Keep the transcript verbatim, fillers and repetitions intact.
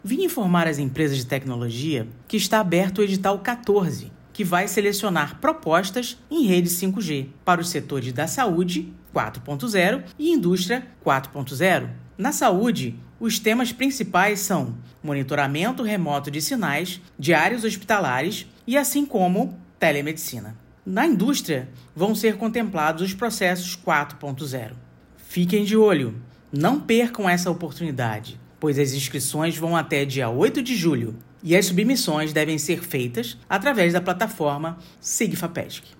Vim informar as empresas de tecnologia que está aberto o edital quatorze, que vai selecionar propostas em rede cinco G para os setores da saúde, quatro ponto zero, e indústria, quatro ponto zero. Na saúde, os temas principais são monitoramento remoto de sinais de áreas hospitalares e assim como telemedicina. Na indústria, vão ser contemplados os processos quatro ponto zero. Fiquem de olho, não percam essa oportunidade, pois as inscrições vão até dia oito de julho e as submissões devem ser feitas através da plataforma SIGFAPESC.